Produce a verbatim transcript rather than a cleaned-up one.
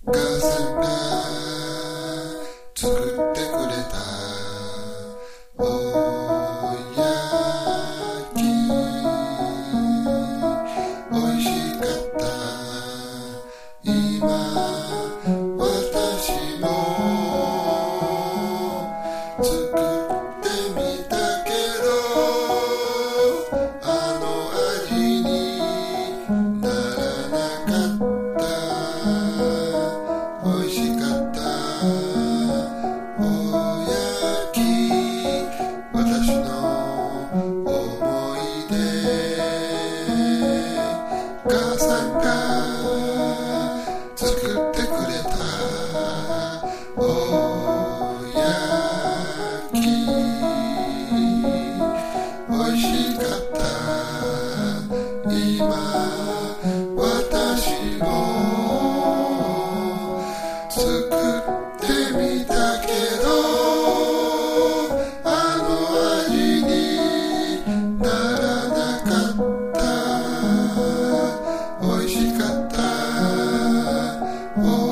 母さんが作ってくれたおやきおいしかった今私も作ってみたけどあの味にならなかったおいしかったおやき私の思い出母さんが作ってくれたおやきおいしかった今私も作ってみたけどあの味にならなかったおいしかった